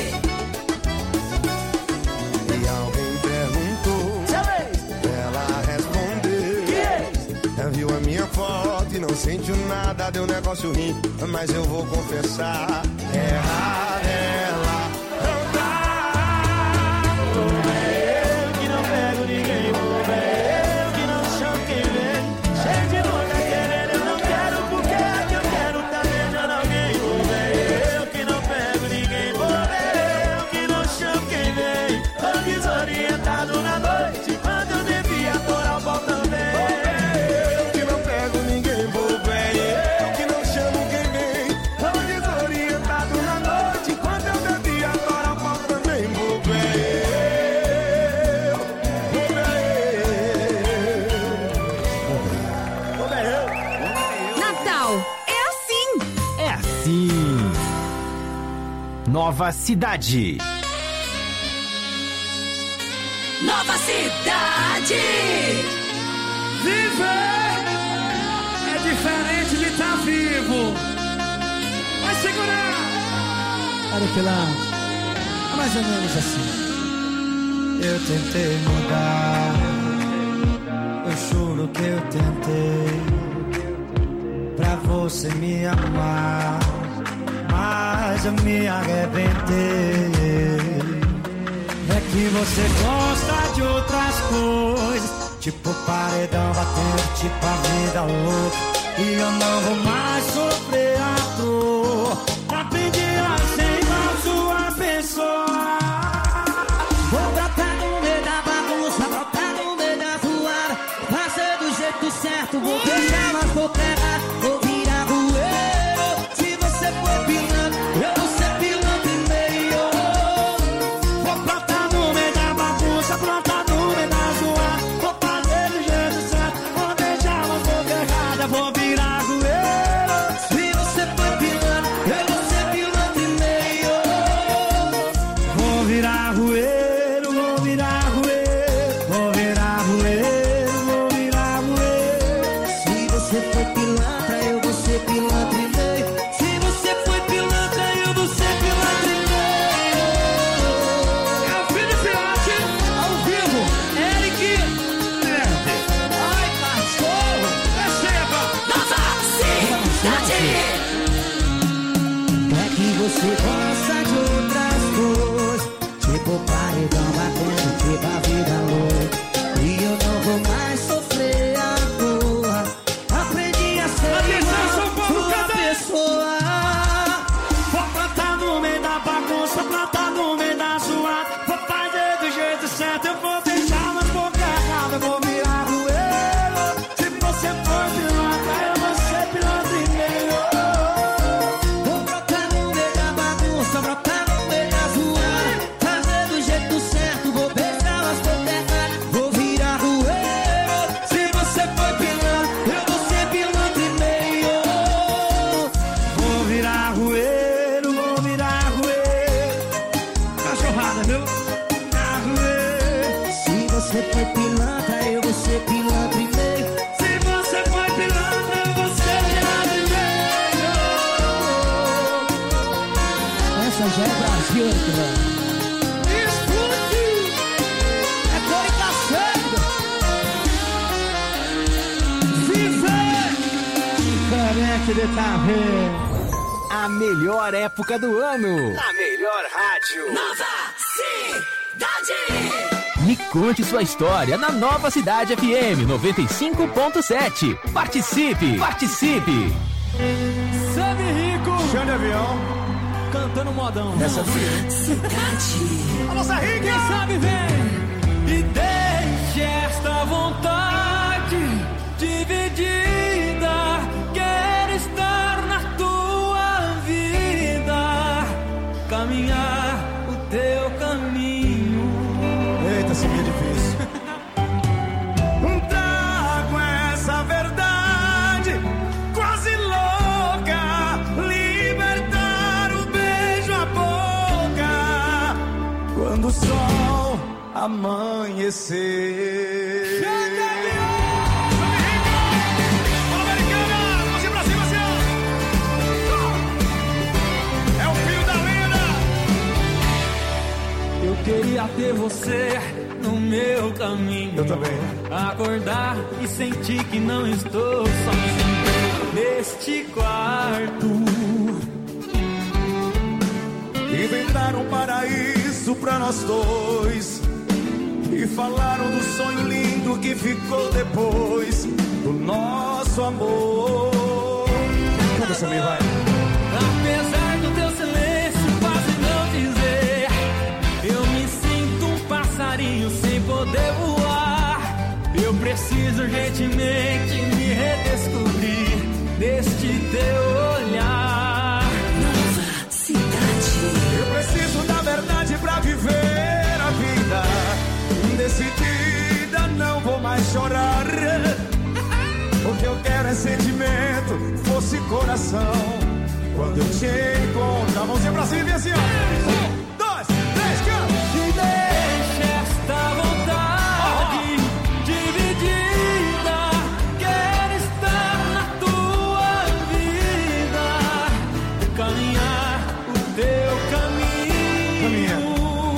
E alguém perguntou, ela respondeu, ela viu a minha foto e não sentiu nada, deu negócio ruim, mas eu vou confessar, errada ela não tá. Bobo é eu que não pego ninguém, bobo é eu que não chamo quem vem. Cheio de boca querendo, eu não quero, porque é que eu quero tá beijando alguém. Bobo é eu que não pego ninguém, bobo é eu que não chamo quem vem. Tô desorientado na noite, quando eu devia atorar o pau também. Eu que não pego ninguém, bobo é eu que não chamo quem vem. Tô desorientado na noite, quando eu devia atorar o pau também. Bobo é eu, bobo é eu, bobo é eu. Natal é assim. É assim. Nova Cidade. Nova Cidade. Viver é diferente de estar vivo. Vai segurar. Para o pilão. É mais ou menos assim. Eu tentei mudar, eu juro que eu tentei, pra você me amar, mas eu me arrebentei. É que você gosta de outras coisas, tipo paredão batendo, tipo a vida louca. E eu não vou mais sofrer a dor. Aprendi a aceitar certo, vou beijar nas bocas erradas, vou virar rueiro. Se você for pilantra, eu vou ser pilantra e meio. Vou plantar no meio da bagunça, plantar no meio da zoada. Vou fazer do jeito certo, vou beijar nas bocas erradas, vou virar rueiro. Se você for pilantra, eu vou ser pilantra e meio. Vou virar rueiro, vou virar rueiro, vou virar rueiro, vou virar rueiro. Se você for pilantra, eu vou ser pilantra e meio. Se você for pilantra, eu vou ser pilantra e meio. É o filho Pirate, ao vivo, Eric. Ai, cachorro. É chega. Nova Cidade. É que você gosta de outras coisas, tipo paredão batendo, tipo a vida louca. E eu não vou mais sofrer à toa. Aprendi a ser igual sua pessoa. Vou plantar no meio da bagunça, plantar no meio da zoada. Vou fazer do jeito certo, eu vou beijar nas bocas erradas, eu vou virar rueiro. Se você for pilantra, eu vou ser pilantra e meio. Vou brotar no meio da bagunça, brotar no meio da zoada. Fazer do jeito certo, vou beijar as bocas erradas, vou virar rueiro. Se você for pilantra, eu vou ser pilantra e meio. Vou virar rueiro, vou virar rueiro. Cachorrada, viu? Virar rueiro. Se você for pilantra, eu vou ser pilantra e meio. Se você for pilantra, eu vou ser pilantra e meio. Essa já é Brasil, Arthur. É Cônica Sandra. Careca de tá vendo? A melhor época do ano. Na melhor rádio. Nova Cidade. Me conte sua história na Nova Cidade FM 95.7. Participe, participe. Sabe Rico. Chão de avião. Cantando modão. Essa Cidade. A nossa rica. Quem sabe vem. E deixe esta vontade dividida. Quero estar na tua vida. Caminhar o teu caminho. Eita, esse é difícil. Trago essa verdade quase louca. Libertar o beijo à boca quando o sol amanhecer. É o filho da lenda. Eu queria ter você no meu caminho. Eu também. Acordar e sentir que não estou sozinho neste quarto. Inventaram um paraíso pra nós dois e falaram do sonho lindo que ficou depois do nosso amor. Canta essa minha, vai. Apesar do teu silêncio quase não dizer, eu me sinto um passarinho sem poder voar. Eu preciso urgentemente me redescobrir neste teu olhar. Nova Cidade. Eu preciso da verdade pra viver a vida. Decidida, não vou mais chorar. O que eu quero é sentimento, fosse coração. Quando eu te encontro, a mãozinha pra cima e assim, ó. 1, 2, 3, canta. E deixa esta vontade dividida. Quero estar na tua vida. Caminhar o teu caminho. Caminha.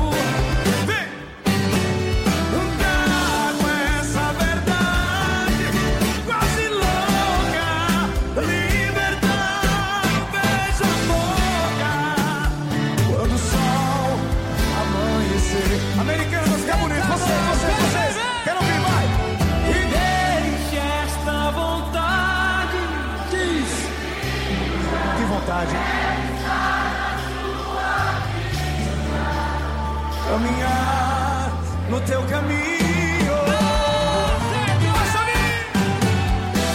Americanos, fica bonito. Vocês. Quero ouvir, vai. E deixa esta vontade. Diz. Que vontade. Caminhar no teu caminho.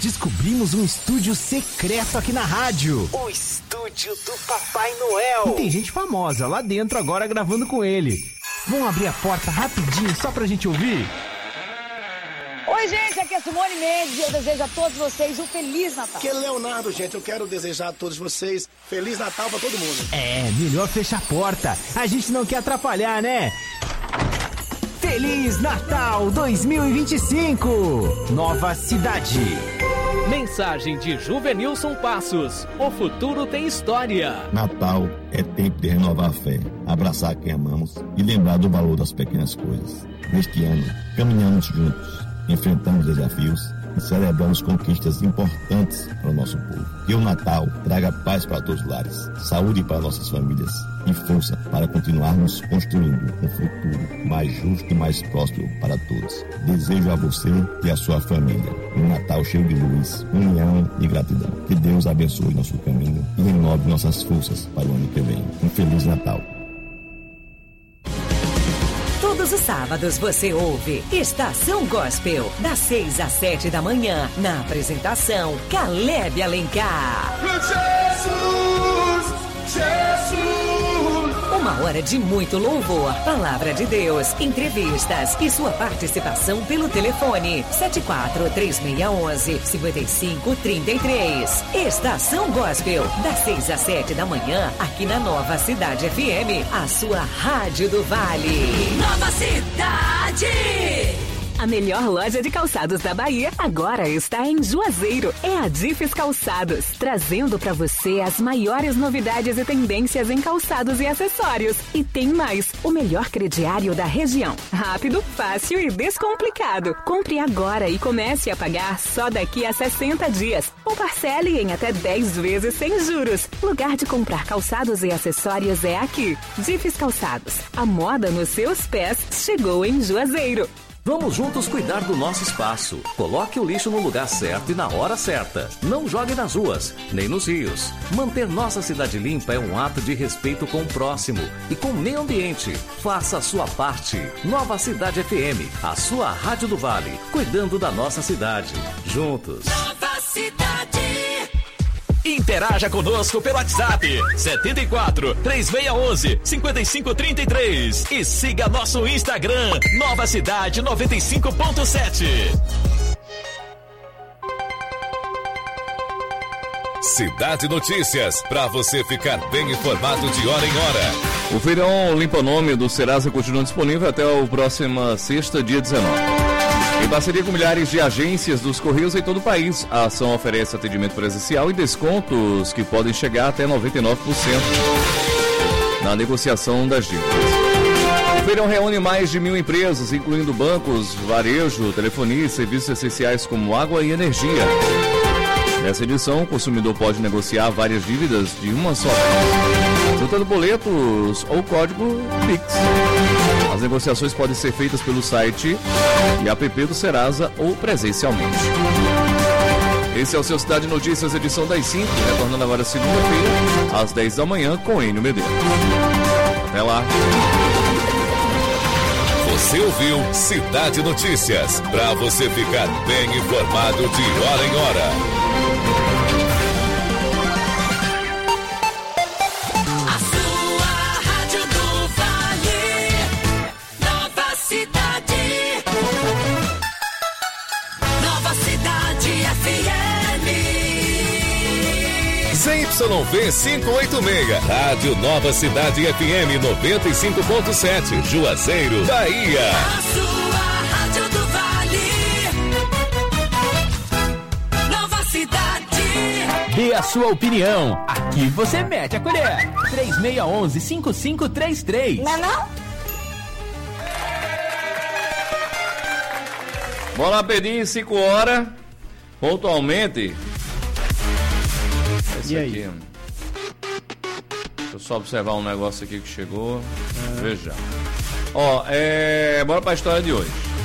descobrimos um estúdio secreto aqui na rádio. O estúdio do Papai Noel. E tem gente famosa lá dentro agora gravando com ele. Vamos abrir a porta rapidinho só pra gente ouvir? Oi, gente, aqui é Simone Mendes e eu desejo a todos vocês um Feliz Natal. Aqui é Leonardo, gente, eu quero desejar a todos vocês Feliz Natal pra todo mundo. É, melhor fechar a porta, a gente não quer atrapalhar, né? Feliz Natal 2025, Nova Cidade. Mensagem de Juvenilson Passos, o futuro tem história. Natal é tempo de renovar a fé, abraçar quem amamos e lembrar do valor das pequenas coisas. Neste ano, caminhamos juntos, enfrentamos desafios e celebramos conquistas importantes para o nosso povo. Que o Natal traga paz para todos os lares, saúde para nossas famílias e força para continuarmos construindo um futuro mais justo e mais próspero para todos. Desejo a você e a sua família um Natal cheio de luz, união e gratidão. Que Deus abençoe nosso caminho e renove nossas forças para o ano que vem. Um Feliz Natal. Todos os sábados você ouve Estação Gospel, das 6 às 7 da manhã, na apresentação Caleb Alencar. Jesus! Uma hora de muito louvor, palavra de Deus, entrevistas e sua participação pelo telefone 74-3611-5533. Estação Gospel, das 6 às 7 da manhã, aqui na Nova Cidade FM, a sua rádio do Vale. Nova Cidade! A melhor loja de calçados da Bahia agora está em Juazeiro. É a Difes Calçados, trazendo para você as maiores novidades e tendências em calçados e acessórios. E tem mais, o melhor crediário da região. Rápido, fácil e descomplicado. Compre agora e comece a pagar só daqui a 60 dias. Ou parcele em até 10 vezes sem juros. Lugar de comprar calçados e acessórios é aqui. Difes Calçados. A moda nos seus pés chegou em Juazeiro. Vamos juntos cuidar do nosso espaço. Coloque o lixo no lugar certo e na hora certa. Não jogue nas ruas, nem nos rios. Manter nossa cidade limpa é um ato de respeito com o próximo e com o meio ambiente. Faça a sua parte. Nova Cidade FM, a sua rádio do Vale, cuidando da nossa cidade. Juntos. Nova Cidade. Interaja conosco pelo WhatsApp 74-3611-5533 e siga nosso Instagram Nova Cidade 95.7. Cidade Notícias, para você ficar bem informado de hora em hora. O feirão Limpa Nome do Serasa continua disponível até a próxima sexta, dia 19. Em parceria com milhares de agências dos Correios em todo o país, a ação oferece atendimento presencial e descontos que podem chegar até 99% na negociação das dívidas. O feirão reúne mais de 1.000 empresas, incluindo bancos, varejo, telefonia e serviços essenciais como água e energia. Nessa edição, o consumidor pode negociar várias dívidas de uma só vez, juntando boletos ou código Pix. As negociações podem ser feitas pelo site e app do Serasa ou presencialmente. Esse é o seu Cidade Notícias, edição das 5, retornando agora segunda-feira, às 10 da manhã, com Enio Medeiros. Até lá. Você ouviu Cidade Notícias, para você ficar bem informado de hora em hora. A sua rádio do Vale, Nova Cidade. Nova Cidade FM. ZYV 586, Rádio Nova Cidade FM 95.7, Juazeiro, Bahia. A sua rádio do Vale, Nova Cidade. Dê a sua opinião. Aqui você mete a colher. 3611-5533. Não? Bola Pedinho, 5 horas, pontualmente. Esse aqui. Deixa eu só observar um negócio aqui que chegou. Veja. Ó, bora pra história de hoje.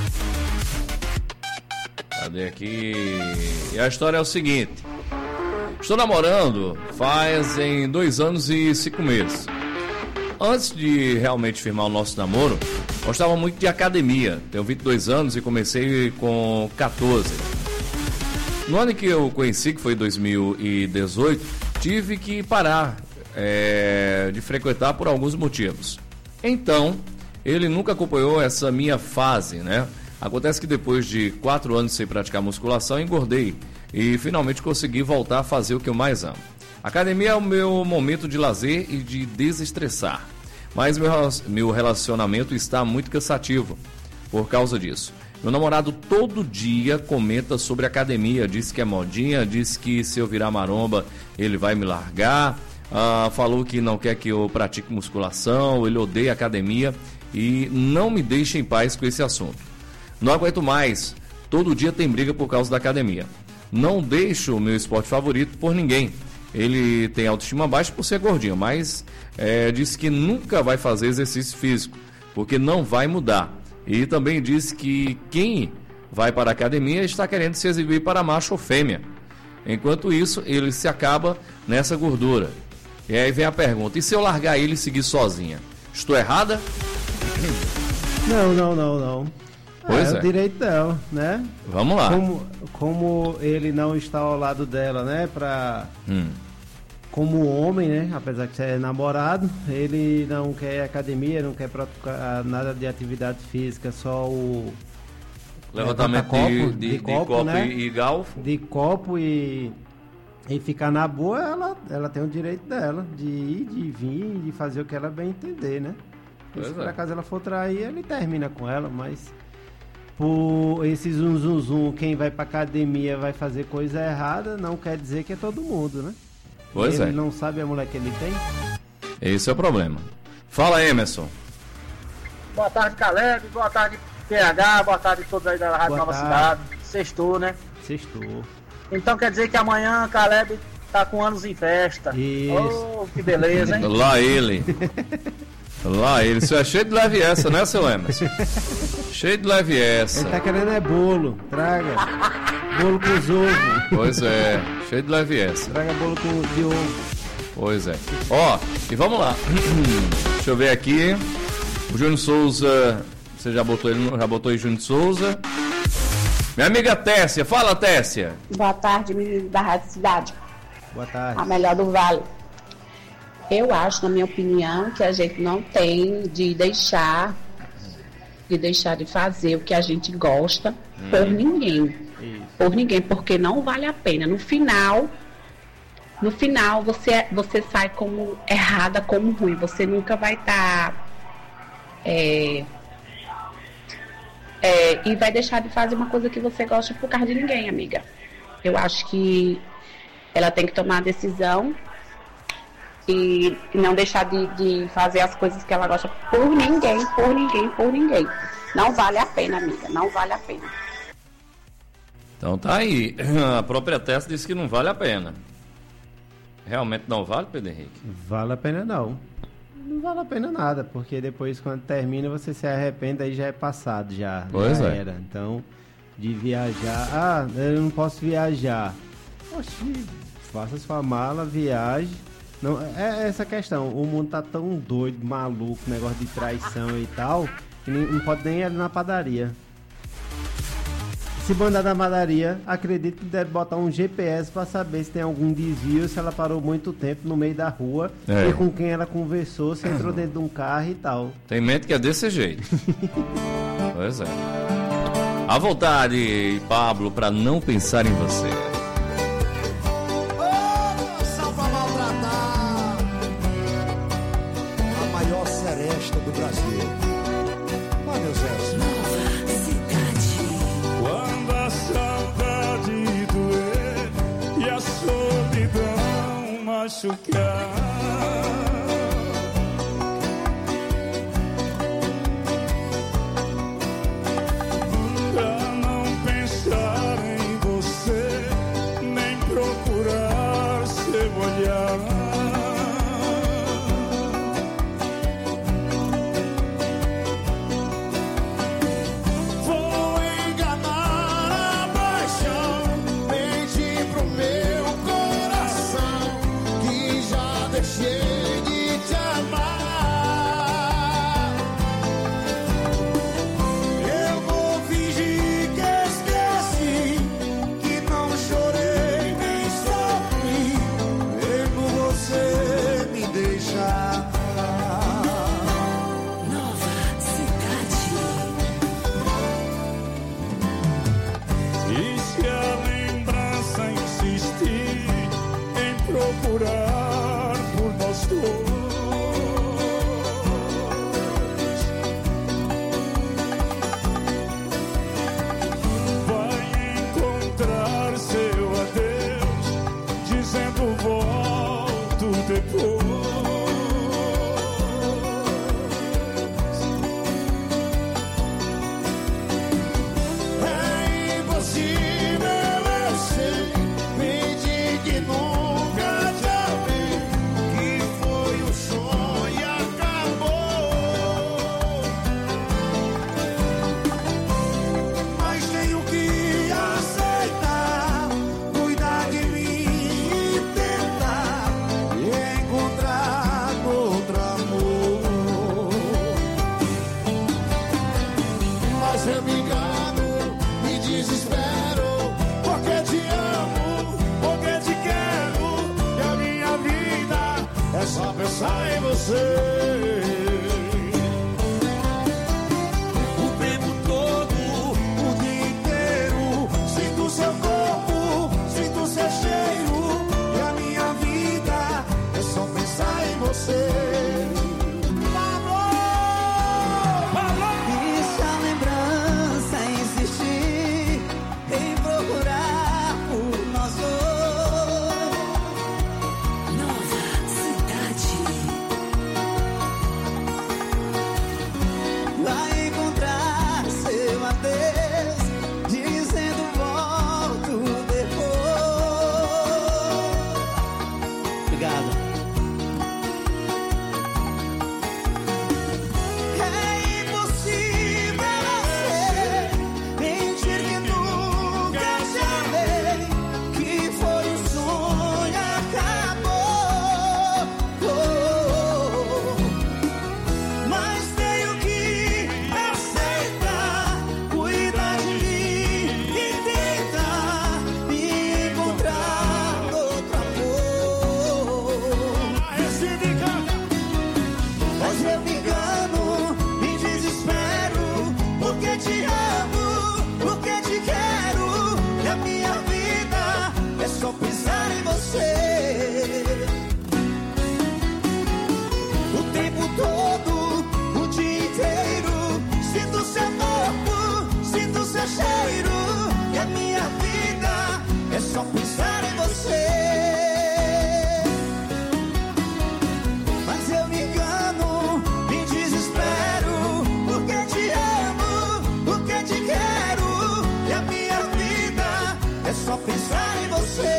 Cadê aqui? E a história é o seguinte. Estou namorando fazem 2 anos e 5 meses. Antes de realmente firmar o nosso namoro, gostava muito de academia. Tenho 22 anos e comecei com 14. No ano que eu conheci, que foi 2018, tive que parar de frequentar por alguns motivos. Então, ele nunca acompanhou essa minha fase, né? Acontece que depois de 4 anos sem praticar musculação, engordei e finalmente consegui voltar a fazer o que eu mais amo. A academia é o meu momento de lazer e de desestressar, mas meu relacionamento está muito cansativo por causa disso. Meu namorado todo dia comenta sobre academia, diz que é modinha, diz que se eu virar maromba ele vai me largar, falou que não quer que eu pratique musculação, ele odeia academia e não me deixa em paz com esse assunto. Não aguento mais, todo dia tem briga por causa da academia. Não deixo o meu esporte favorito por ninguém. Ele tem autoestima baixa por ser gordinho, mas diz que nunca vai fazer exercício físico, porque não vai mudar. E também diz que quem vai para a academia está querendo se exibir para macho ou fêmea. Enquanto isso, ele se acaba nessa gordura. E aí vem a pergunta, e se eu largar ele e seguir sozinha? Estou errada? Não. Pois é o direito dela, né? Vamos lá. Como ele não está ao lado dela, né? Como homem, né? Apesar de ser namorado, ele não quer academia, não quer praticar nada de atividade física, só o levantamento de copo, né? E galfo. De copo e ficar na boa, ela tem o direito dela de ir, de vir, de fazer o que ela bem entender, né? E se por acaso ela for trair, ele termina com ela, mas por esse zum, quem vai pra academia vai fazer coisa errada, não quer dizer que é todo mundo, né? Pois ele não sabe a mulher que ele tem. Esse é o problema. Fala, Emerson. Boa tarde, Caleb. Boa tarde, PH. Boa tarde a todos aí da Rádio Nova Cidade. Sextou, né? Sextou. Então quer dizer que amanhã Caleb tá com anos em festa. Isso. Oh, que beleza, hein? Lá ele. Isso é cheio de leve essa, né, seu Emerson? Cheio de leve essa. Ele tá querendo bolo. Traga. Bolo com os ovos. Pois é, cheio de leve essa. Traga bolo de ovo. Pois é. Ó, e vamos lá. Deixa eu ver aqui. O Júnior Souza. Você já botou aí Júnior Souza. Minha amiga Tessia. Fala, Tessia. Boa tarde, menino da Rádio Cidade. Boa tarde. A melhor do Vale. Eu acho, na minha opinião, que a gente não tem de deixar de fazer o que a gente gosta por ninguém. Isso. Por ninguém, porque não vale a pena. No final você sai como errada, como ruim. Você nunca vai estar e vai deixar de fazer uma coisa que você gosta por causa de ninguém, amiga. Eu acho que ela tem que tomar a decisão e não deixar de fazer as coisas que ela gosta por ninguém. Não vale a pena, amiga, não vale a pena. Então tá aí, a própria Tessia disse que não vale a pena. Realmente não vale, Pedro Henrique? Vale a pena não. Não vale a pena nada, porque depois quando termina você se arrepende, aí já é passado, já era. Então, de viajar, eu não posso viajar. Oxi, faça sua mala, viaje. Não, é essa questão, o mundo tá tão doido, maluco, negócio de traição e tal, que não pode nem ir ali na padaria. Se mandar na padaria, acredito que deve botar um GPS para saber se tem algum desvio, se ela parou muito tempo no meio da rua e com quem ela conversou, se entrou dentro de um carro e tal. Tem mente que é desse jeito. Pois é. À vontade, Pablo, para não pensar em você. Do Brasil. Olha, meu Zé. Nova Cidade. Quando a saudade doer e a solidão machucar, pra não pensar em você, nem procurar seu olhar. Eu vou fingir que esqueci, que não chorei. É impossível, eu sei, pedir que nunca te amei, que foi um sonho e acabou. Mas tenho que aceitar, cuidar de mim e tentar encontrar outro amor. Mas eu me engano, me desespero, porque te amo, porque te quero, e a minha vida é só pensar em você. O tempo todo, o dia inteiro, sinto seu corpo, sinto seu cheiro, e a minha vida é só pensar em você. E se a lembrança insistir em procurar por nós dois, nova cidade vai encontrar seu adeus, dizendo volto depois. Obrigado. É impossível você mentir que nunca te amei, que foi um sonho e acabou. Mas tenho que aceitar, cuidar de mim e tentar me encontrar outro amor. Mas eu me engano, me desespero, porque te amo, porque te quero, e a minha vida é só pensar em você. O tempo todo, o dia inteiro, sinto seu corpo, sinto seu cheiro, e a minha vida é só pensar em você. Mas eu me engano, me desespero, porque te amo, porque te quero, e a minha vida é só pensar em você.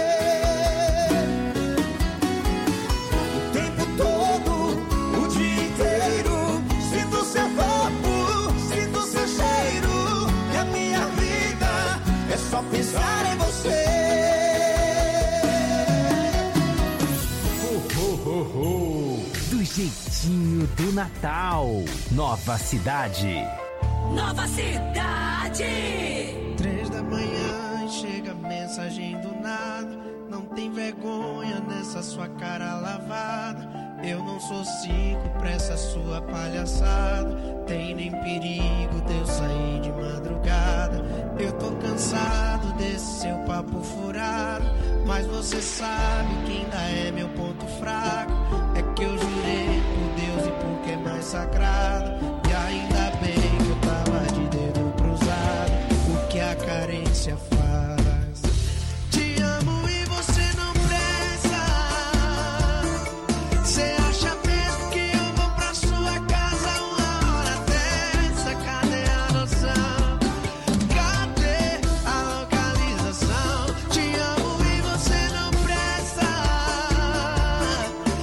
O tempo todo, o dia inteiro, sinto seu corpo, sinto seu cheiro, e a minha vida é só pensar em você. Do jeitinho do Natal. Nova Cidade. Nova Cidade. 3 da manhã e chega mensagem do nada. Não tem vergonha nessa sua cara lavada. Eu não sou 5 pra essa sua palhaçada. Tem nem perigo de eu sair de madrugada. Eu tô cansado desse seu papo furado, mas você sabe que ainda é meu ponto